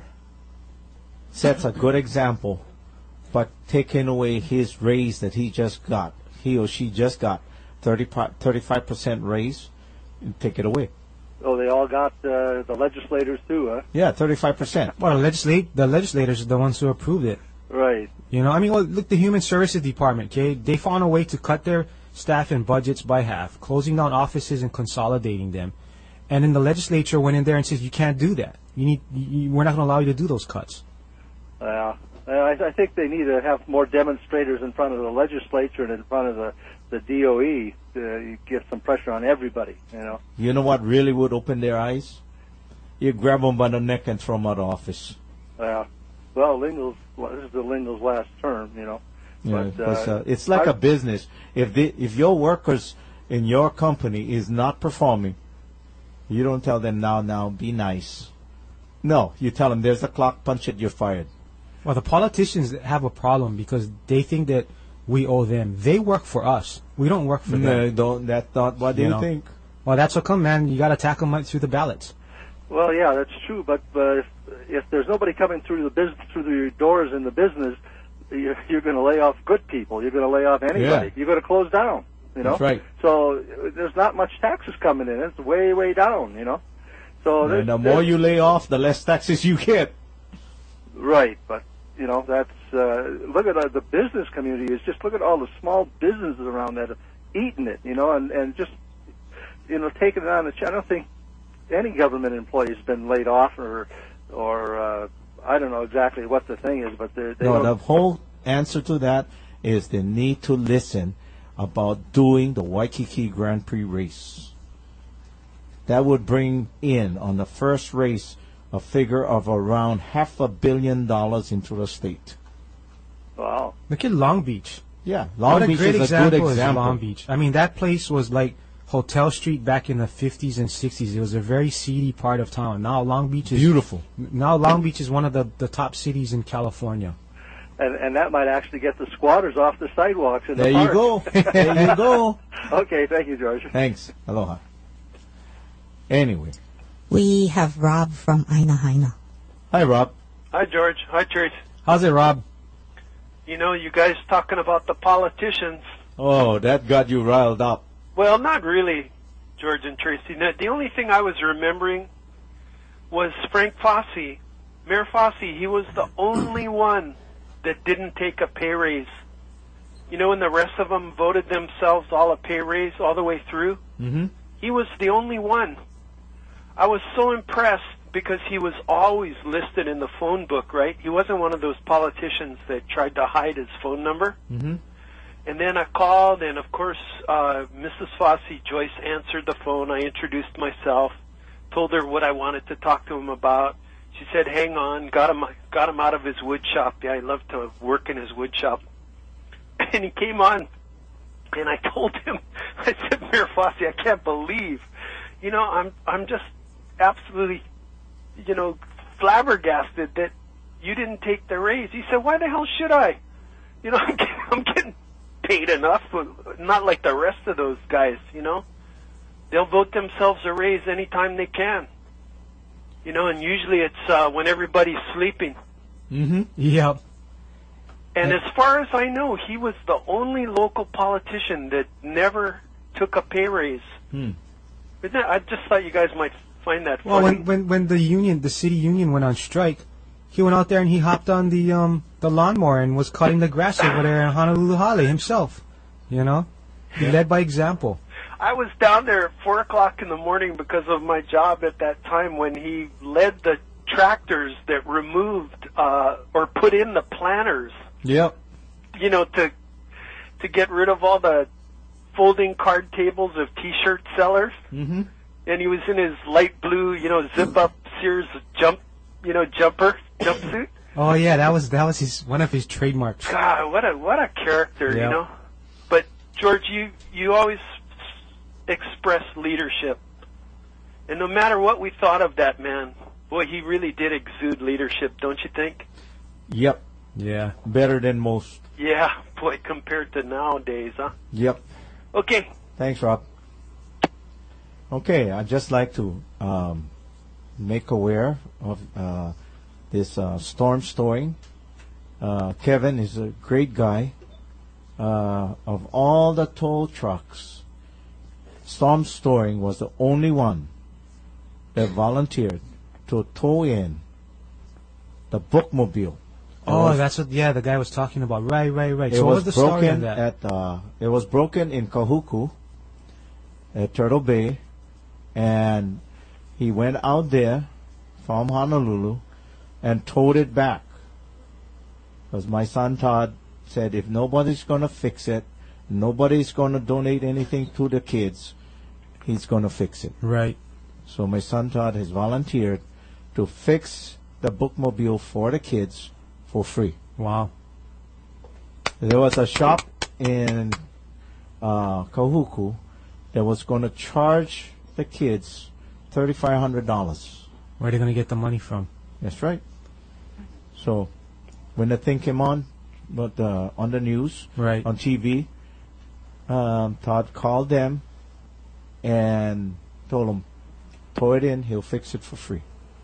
sets a good example, but taking away his raise that he just got, he or she just got, thirty, thirty-five percent raise, and take it away. Oh, they all got uh, the legislators too, huh? Yeah, thirty-five percent. Well, the, legislate, the legislators are the ones who approved it. Right. You know, I mean, well, look, the Human Services Department, okay, they found a way to cut their staff and budgets by half, closing down offices and consolidating them. And then the legislature went in there and says, you can't do that. You need, you, we're not going to allow you to do those cuts. Yeah. Uh, I, I think they need to have more demonstrators in front of the legislature and in front of the, the D O E to get some pressure on everybody, you know. You know what really would open their eyes? You grab them by the neck and throw them out of office. Yeah. Well, Lingal's, this is the Lingal's last term, you know. Yeah, but, because, uh, uh, it's like I- a business. If they, if your workers in your company is not performing, you don't tell them now, now, be nice. No, you tell them there's a clock, punch it, you're fired. Well, the politicians have a problem because they think that we owe them. They work for us. We don't work for No, them. don't, that's not what you know? think. Well, that's how come, man. You got to attack them through the ballots. Well, yeah, that's true. But uh, if, if there's nobody coming through the business, through the doors in the business, you're, you're going to lay off good people. You're going to lay off anybody. Yeah. You're going to close down. You know. That's right. So uh, there's not much taxes coming in. It's way, way down. You know. So there's, And the more there's- you lay off, the less taxes you get. Right, but you know that's uh, look at uh, the business community is just look at all the small businesses around that have eaten it, you know, and and just you know taking it on the chin. I don't think any government employee has been laid off or or uh, I don't know exactly what the thing is, but they're, they No, don't. the whole answer to that is they need to listen about doing the Waikiki Grand Prix race. That would bring in, on the first race, a figure of around half a billion dollars into the state. Wow. Look at Long Beach. Yeah, Long what Beach a great is a example good is example. Long Beach. I mean, that place was like Hotel Street back in the fifties and sixties. It was a very seedy part of town. Now Long Beach is beautiful. Now Long Beach is one of the, the top cities in California. And, and that might actually get the squatters off the sidewalks in There the you park. go. There you go. Okay, thank you, George. Thanks. Aloha. Anyway. We have Rob from Aina Haina. Hi, Rob. Hi, George. Hi, Trace. How's it, Rob? You know, you guys talking about the politicians. Oh, that got you riled up. Well, not really, George and Tracy. No, the only thing I was remembering was Frank Fossey. Mayor Fossey, he was the only one that didn't take a pay raise. You know, when the rest of them voted themselves all a pay raise all the way through, Mm-hmm. he was the only one. I was so impressed because he was always listed in the phone book, right? He wasn't one of those politicians that tried to hide his phone number. Mm-hmm. And then I called, and of course, uh, Missus Fossey, Joyce, answered the phone. I introduced myself, told her what I wanted to talk to him about. She said, hang on, got him, got him out of his wood shop. Yeah, I love to work in his wood shop. And he came on, and I told him, I said, Mayor Fossey, I can't believe, you know, I'm, I'm just absolutely, you know, flabbergasted that you didn't take the raise. He said, why the hell should I? You know, I'm getting, I'm getting paid enough, but not like the rest of those guys, you know. They'll vote themselves a raise anytime they can. You know, and usually it's uh, when everybody's sleeping. Mm-hmm. Yep. And as far as I know, he was the only local politician that never took a pay raise. Hmm. Isn't that, I just thought you guys might find that Well, funny. when, when when the union, the city union, went on strike, he went out there and he hopped on the um the lawnmower and was cutting the grass over there in Honolulu Hale himself. You know, he led by example. I was down there at four o'clock in the morning because of my job at that time when he led the tractors that removed uh, or put in the planters. Yep. You know, to to get rid of all the folding card tables of T-shirt sellers. Mm-hmm. And he was in his light blue, you know, zip-up Sears jump, you know, jumper jumpsuit. Oh yeah, that was that was his one of his trademarks. God, what a what a character, Yeah. you know. But George, you you always express leadership, and no matter what we thought of that man, boy, he really did exude leadership, don't you think? Yep. Yeah. Better than most. Yeah, boy, compared to nowadays, huh? Yep. Okay. Thanks, Rob. Okay, I'd just like to um, make aware of uh, this uh, storm storing. Uh, Kevin is a great guy. Uh, of all the tow trucks, Storm Storing was the only one that volunteered to tow in the bookmobile. Oh, was, that's what. Yeah, the guy was talking about. Right, right, right. It So was, what was the story broken on that? at. Uh, it was broken in Kahuku, at Turtle Bay, and he went out there from Honolulu and towed it back. Because my son Todd said, if nobody's going to fix it, nobody's going to donate anything to the kids, he's going to fix it. Right. So my son Todd has volunteered to fix the bookmobile for the kids for free. Wow. There was a shop in uh, Kahuku that was going to charge the kids thirty-five hundred dollars. Where are they going to get the money from? That's right. So when the thing came on, but uh, on the news, right, on T V, um, Todd called them and told them, tow it in, he'll fix it for free.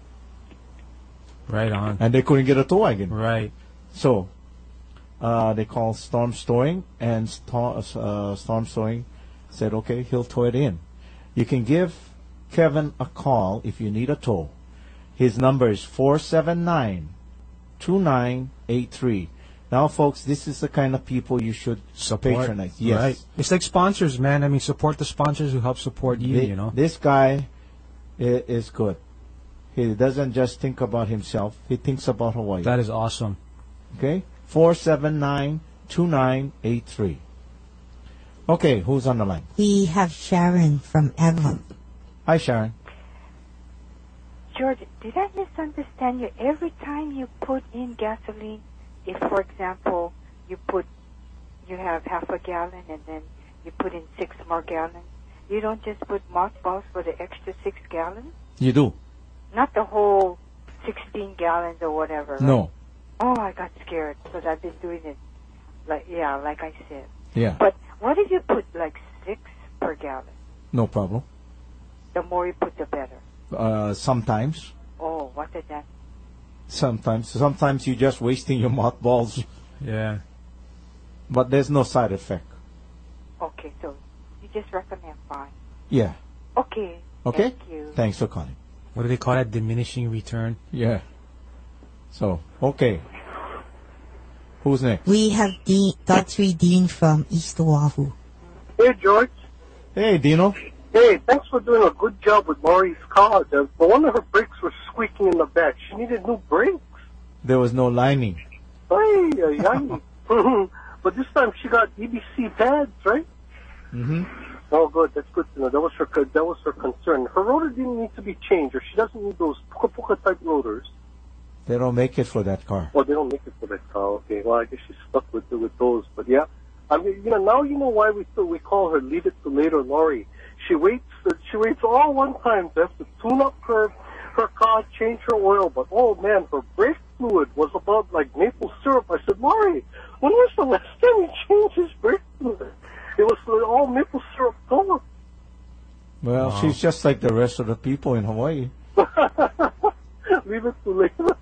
Right on. And they couldn't get a tow wagon. Right. So uh, they called Storm Storing, and Storm, uh, Storm Storing said, okay, he'll tow it in. You can give Kevin a call if you need a tow. His number is four seven nine, two nine eight three. Now, folks, this is the kind of people you should Support. patronize. Yes. Right. It's like sponsors, man. I mean, support the sponsors who help support you, Thi- you know. This guy i- is good. He doesn't just think about himself. He thinks about Hawaii. That is awesome. Okay? four seven nine, two nine eight three. Okay, who's on the line? We have Sharon from Eva. Hi, Sharon. George, did I misunderstand you? Every time you put in gasoline, if, for example, you put, you have half a gallon and then you put in six more gallons, You don't just put mothballs for the extra six gallons? You do. Not the whole sixteen gallons or whatever, right? No. Oh, I got scared because I've been doing it, like yeah, like I said. Yeah. But what if you put like six per gallon? No problem. The more you put, the better. Uh, sometimes. Oh, what did that? Sometimes. Sometimes you're just wasting your mothballs. Yeah. But there's no side effect. Okay, so you just recommend five. Yeah. Okay. Okay? Thank you. Thanks for calling. What do they call that? Diminishing return? Yeah. So, okay. Who's next? We have Dean, Thought three Dean from East Oahu. Hey, George. Hey, Dino. Hey, thanks for doing a good job with Laurie's car. The, the one of her brakes was squeaking in the back. She needed new brakes. There was no lining. Ay, ay, ay. But this time she got E B C pads, right? Mm-hmm. Oh, good. That's good to know. That was her. That was her concern. Her rotor didn't need to be changed, or she doesn't need those puka puka type rotors. They don't make it for that car. Oh, they don't make it for that car. Okay. Well, I guess she's stuck with with those. But yeah, I mean, you know, now you know why we we call her Leave It to Later Laurie. She waits. She waits all one time to have to tune up her her car, change her oil. But oh man, her brake fluid was about like maple syrup. I said, Laurie, when was the last time you changed his brake fluid? It was all maple syrup color. Well, Wow. she's just like the rest of the people in Hawaii. Leave it to later.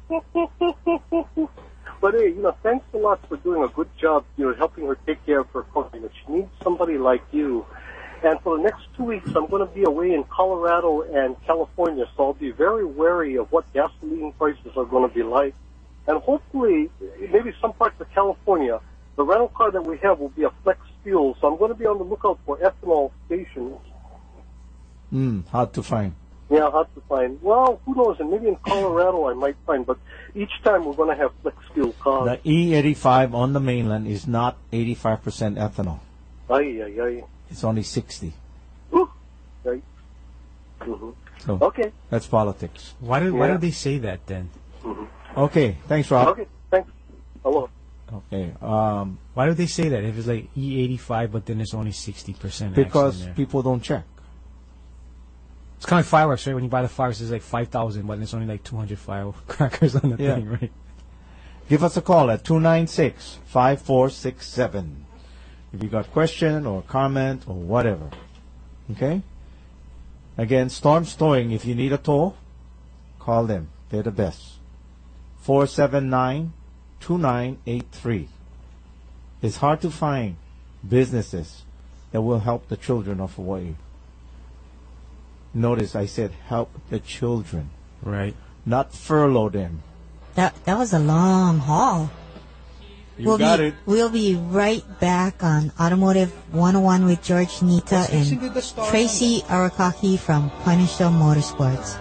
But hey, you know, thanks a lot for doing a good job, you know, helping her take care of her company. She needs somebody like you. And for the next two weeks, I'm going to be away in Colorado and California, so I'll be very wary of what gasoline prices are going to be like. And hopefully, maybe some parts of California, the rental car that we have will be a flex fuel, so I'm going to be on the lookout for ethanol stations. Hmm, hard to find. Yeah, hard to find. Well, who knows? And maybe in Colorado I might find, but each time we're going to have flex fuel cars. The E eighty-five on the mainland is not eighty-five percent ethanol. Ay, ay, ay. It's only sixty. Right. Mm-hmm. So Okay. that's politics. Why did Why Yeah. did they say that then? Okay, thanks, Rob. Okay, thanks. Hello. Okay. Um, Why do they say that if it's like E eighty-five, but then it's only sixty percent? because people don't check. It's kind of like fireworks, right? When you buy the fireworks, it's like five thousand, but it's only like two hundred firecrackers on the Yeah. thing, right? Give us a call at two nine six, five four six seven. If you got question or comment or whatever. Okay? Again, Storm Towing, if you need a tow, call them. They're the best. four seven nine, two nine eight three. It's hard to find businesses that will help the children of Hawaii. Notice I said help the children. Right. Not furlough them. That that was a long haul. You we'll got be, it. We'll be right back on Automotive one oh one with George Nita and Tracy Arakaki from Punisher Motorsports.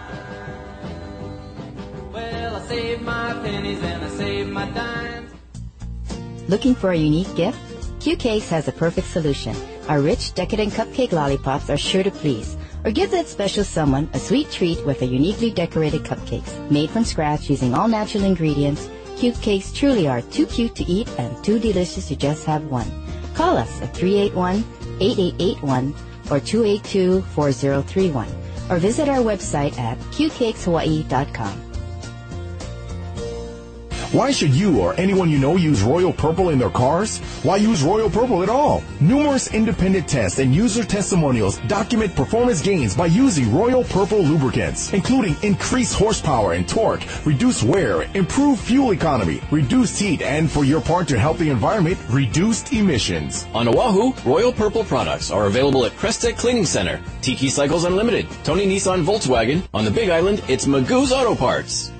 Well, I saved my pennies and I saved my dimes. Looking for a unique gift? Q Cakes has a perfect solution. Our rich, decadent cupcake lollipops are sure to please. Or give that special someone a sweet treat with a uniquely decorated cupcakes. Made from scratch using all natural ingredients, Cute Cakes truly are too cute to eat and too delicious to just have one. Call us at three eight one, eight eight eight one or two eight two, four zero three one or visit our website at q cakes hawaii dot com. Why should you or anyone you know use Royal Purple in their cars? Why use Royal Purple at all? Numerous independent tests and user testimonials document performance gains by using Royal Purple lubricants, including increased horsepower and torque, reduced wear, improved fuel economy, reduced heat, and for your part to help the environment, reduced emissions. On Oahu, Royal Purple products are available at Crestec Cleaning Center, Tiki Cycles Unlimited, Tony Nissan Volkswagen. On the Big Island, it's Magoo's Auto Parts.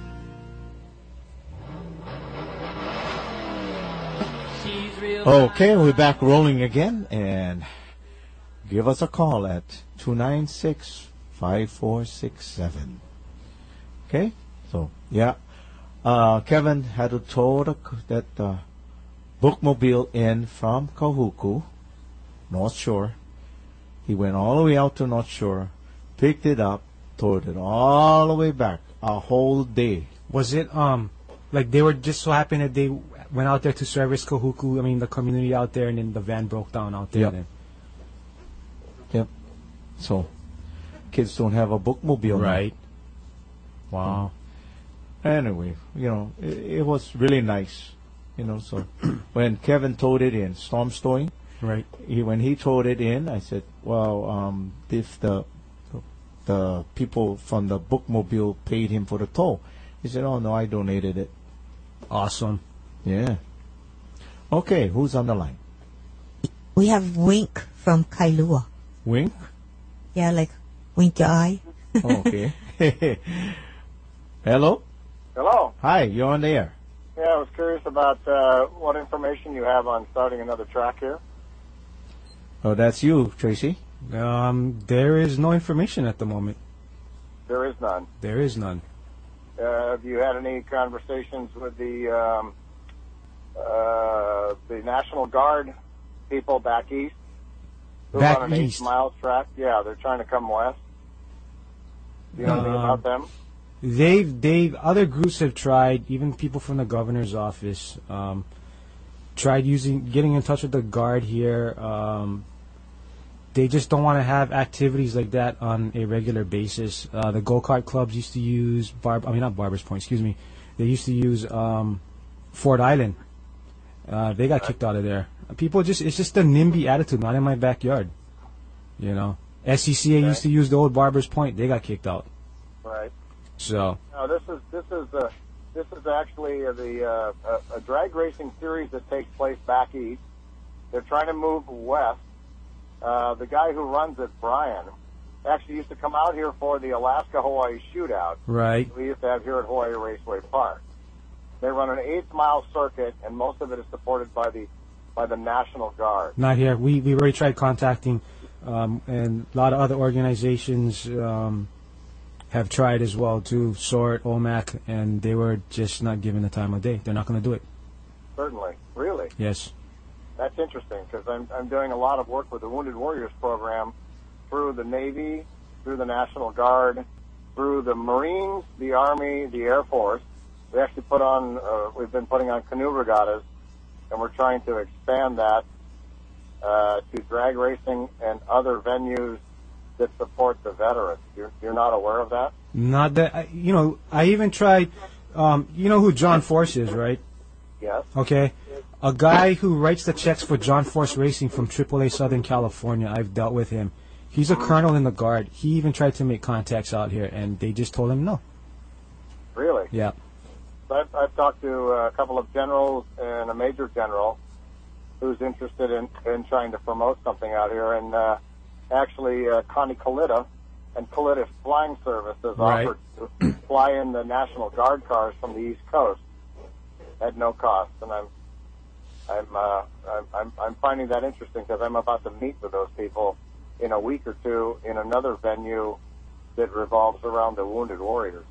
Okay, we're back rolling again, and give us a call at two nine six, five four six seven. Okay, so yeah, uh, Kevin had to tow the, that uh, bookmobile in from Kahuku, North Shore. He went all the way out to North Shore, picked it up, towed it all the way back, a whole day. Was it um like they were just so happened that they went out there to service Kahuku, I mean the community out there, and then the van broke down out there? Yep. Then. Yep. So kids don't have a bookmobile now. Right. Wow. Anyway, you know, it, it was really nice. You know, so when Kevin towed it in, storm stowing, right? He, when he towed it in, I said, "Well, um, if the the people from the bookmobile paid him for the tow," he said, "Oh no, I donated it." Awesome. Yeah. Okay, who's on the line? We have Wink from Kailua. Wink? Yeah, like wink your eye. Oh, okay. Hello. Hello. Hi, you're on the air. Yeah, I was curious about uh, what information you have on starting another track here. Oh, that's you, Tracy. Um, there is no information at the moment. There is none. There is none. Uh, have you had any conversations with the um, uh, the National Guard people back east? Who Back run an east? eight-mile track? Yeah, they're trying to come west. Do you know anything Um, about them? They've, they've, other groups have tried, even people from the governor's office, um, tried using, getting in touch with the guard here. Um, they just don't want to have activities like that on a regular basis. Uh, the go-kart clubs used to use, Barb, I mean, not Barber's Point, excuse me. They used to use um, Fort Island. Uh, they got kicked out of there. People just, it's just a NIMBY attitude, not in my backyard. You know, S C C A used to use the old Barber's Point. They got kicked out. Right. So. No, this is this is uh, this is actually uh, the uh, a, a drag racing series that takes place back east. They're trying to move west. Uh, the guy who runs it, Brian, actually used to come out here for the Alaska-Hawaii shootout. Right. We used to have here at Hawaii Raceway Park. They run an eight-mile circuit, and most of it is supported by the by the National Guard. Not here. We we already tried contacting, um, and a lot of other organizations um, have tried as well too. S O R T, O M A C, and they were just not given the time of day. They're not going to do it. Certainly, really. Yes. That's interesting because I'm I'm doing a lot of work with the Wounded Warriors program through the Navy, through the National Guard, through the Marines, the Army, the Air Force. We actually put on, uh, we've been putting on canoe regattas, and we're trying to expand that uh, to drag racing and other venues that support the veterans. You're, you're not aware of that? Not that I- you know. I even tried. Um, you know who John Force is, right? Yes. Okay. A guy who writes the checks for John Force Racing from triple A Southern California. I've dealt with him. He's a colonel in the Guard. He even tried to make contacts out here, and they just told him no. Really? Yeah. I've, I've talked to a couple of generals and a major general who's interested in, in trying to promote something out here. And uh, actually, uh, Connie Kalita and Kalita Flying Service has Right. offered to fly in the National Guard cars from the East Coast at no cost. And I'm I'm uh, I'm, I'm I'm finding that interesting because I'm about to meet with those people in a week or two in another venue that revolves around the Wounded Warriors.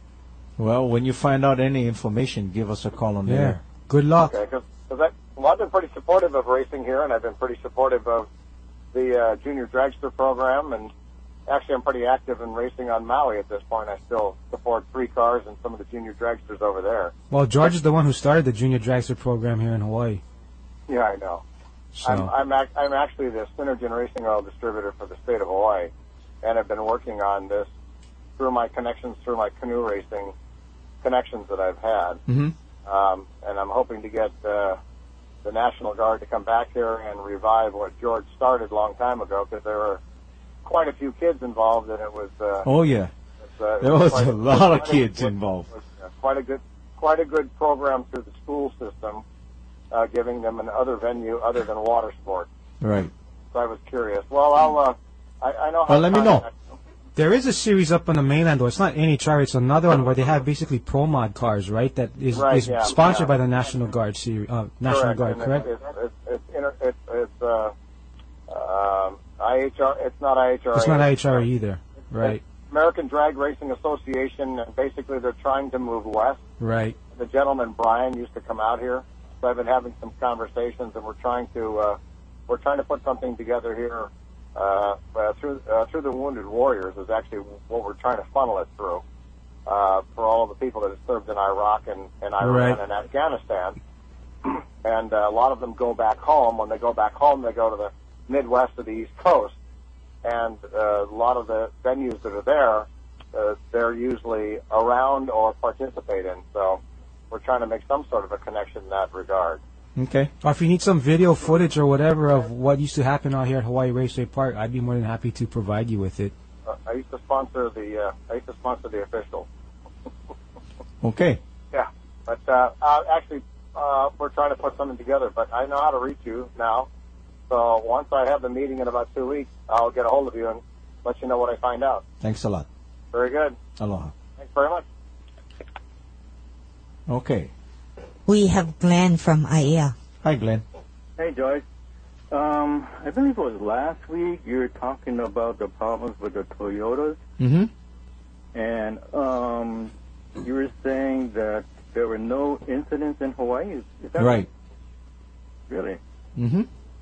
Well, when you find out any information, give us a call on the Yeah. air. Good luck. Okay, because well, I've been pretty supportive of racing here, and I've been pretty supportive of the uh, Junior Dragster program, and actually I'm pretty active in racing on Maui at this point. I still support three cars and some of the Junior Dragsters over there. Well, George is the one who started the Junior Dragster program here in Hawaii. Yeah, I know. So. I'm I'm, ac- I'm actually the Synergen Racing Oil distributor for the state of Hawaii, and I've been working on this through my connections, through my canoe racing connections that I've had. Mm-hmm. Um, and I'm hoping to get uh, the National Guard to come back here and revive what George started a long time ago, because there were quite a few kids involved, and it was. Uh, Oh, yeah. it's, uh, There was quite a lot of quite kids it involved. was, uh, quite a good, quite a good program through the school system, uh, giving them another venue other than water sports. Right. So I was curious. Well, I'll. Uh, I, I know how. Well, let me know. There is a series up on the mainland, though. It's not N H R. It's another one where they have basically pro mod cars, right? That is, Right, is yeah, sponsored yeah. by the National Guard series. Uh, National correct. Guard, and correct? It's, it's, it's, it's, inter, it's, it's uh, um, I H R. It's not I H R A. It's not I H R A either, right? American Drag Racing Association, and basically they're trying to move west. Right. The gentleman Brian used to come out here, so I've been having some conversations, and we're trying to uh, we're trying to put something together here uh, uh, through uh, through the Wounded Warriors is actually what we're trying to funnel it through uh, for all of the people that have served in Iraq and, and Iran Right. and Afghanistan, and uh, a lot of them go back home. When they go back home, they go to the Midwest or the East Coast, and uh, a lot of the venues that are there, uh, they're usually around or participate in. So we're trying to make some sort of a connection in that regard. Okay. Or if you need some video footage or whatever of what used to happen out here at Hawaii Raceway Park, I'd be more than happy to provide you with it. Uh, I used to sponsor the uh, I used to sponsor the officials. Okay. Yeah, but uh, uh, actually, uh, we're trying to put something together. But I know how to reach you now. So once I have the meeting in about two weeks, I'll get a hold of you and let you know what I find out. Thanks a lot. Very good. Aloha. Thanks very much. Okay. We have Glenn from I A E A. Hi, Glenn. Hey, George. Um, I believe it was last week you were talking about the problems with the Toyotas, Mm-hmm. and um, you were saying that there were no incidents in Hawaii. Is, is that Right. Really? Mm-hmm.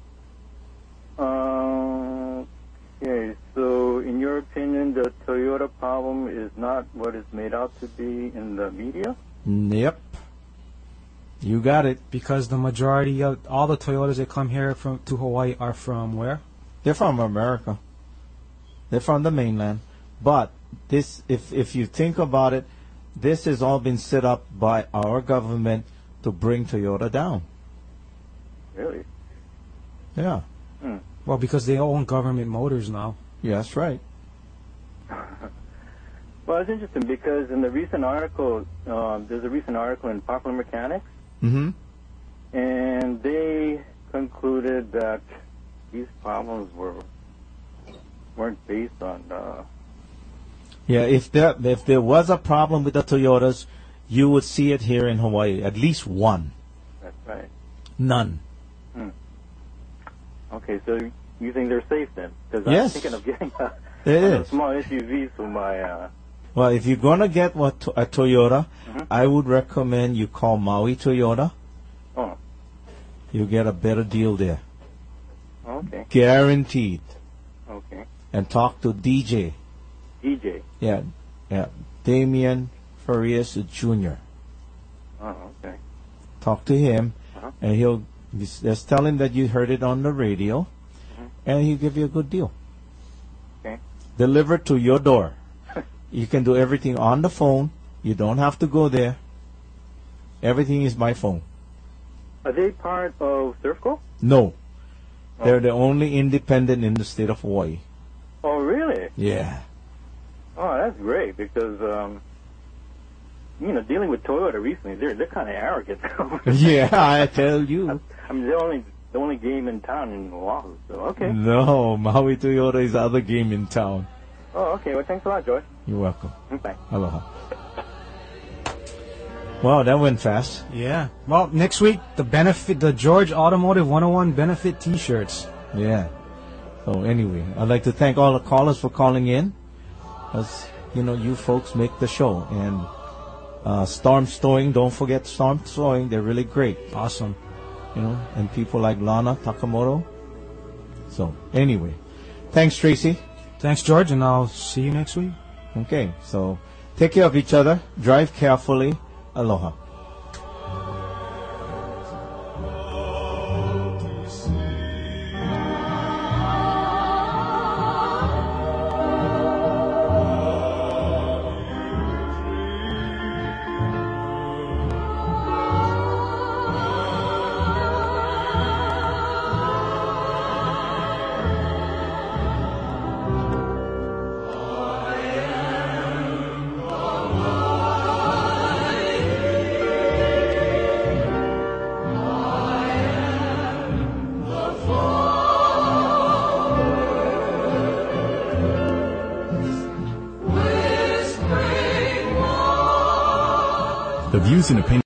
Uh, okay, so in your opinion, the Toyota problem is not what it's made out to be in the media? Yep. You got it. Because the majority of all the Toyotas that come here from to Hawaii are from where? They're from America. They're from the mainland. But this, if if you think about it, this has all been set up by our government to bring Toyota down. Really? Yeah. Hmm. Well, because they own government motors now. Yeah, that's right. Well, it's interesting because in the recent article, um, there's a recent article in Popular Mechanics, Mm-hmm. and they concluded that these problems were weren't based on. Uh, Yeah, if there if there was a problem with the Toyotas, you would see it here in Hawaii. At least one. that's right. None. Hmm. Okay, so you think they're safe then? Because Yes. I'm thinking of getting a, It one of is. the small S U Vs for my. Uh, Well, if you're gonna get what a Toyota, Mhm. I would recommend you call Maui Toyota. oh, You get a better deal there, okay, guaranteed. okay. And talk to D J. D J. Yeah, yeah, Damian Farias Junior Oh, okay. Talk to him, Uh-huh. and he'll just tell him that you heard it on the radio, Mhm. and he'll give you a good deal. Okay. Delivered to your door. You can do everything on the phone. You don't have to go there. Everything is by phone. Are they part of Surfco? No. They're the only independent in the state of Hawaii. Oh, really? Yeah. Oh, that's great because, um, you know, dealing with Toyota recently, they're they're kind of arrogant. Yeah, I tell you. I mean, they're only the only game in town in Oahu. So okay. No, Maui Toyota is the other game in town. Oh, okay. Well, thanks a lot, George. You're welcome. Bye. Aloha. Wow, that went fast. Yeah. Well, next week the benefit, the George Automotive one oh one benefit T-shirts. Yeah. So anyway, I'd like to thank all the callers for calling in. As you know, you folks make the show. And uh, Storm Stowing, don't forget Storm Stowing. They're really great. Awesome. You know, and people like Lana Takamoto. So anyway, thanks, Tracy. Thanks, George, and I'll see you next week. Okay, so take care of each other. Drive carefully. Aloha. The views and opinions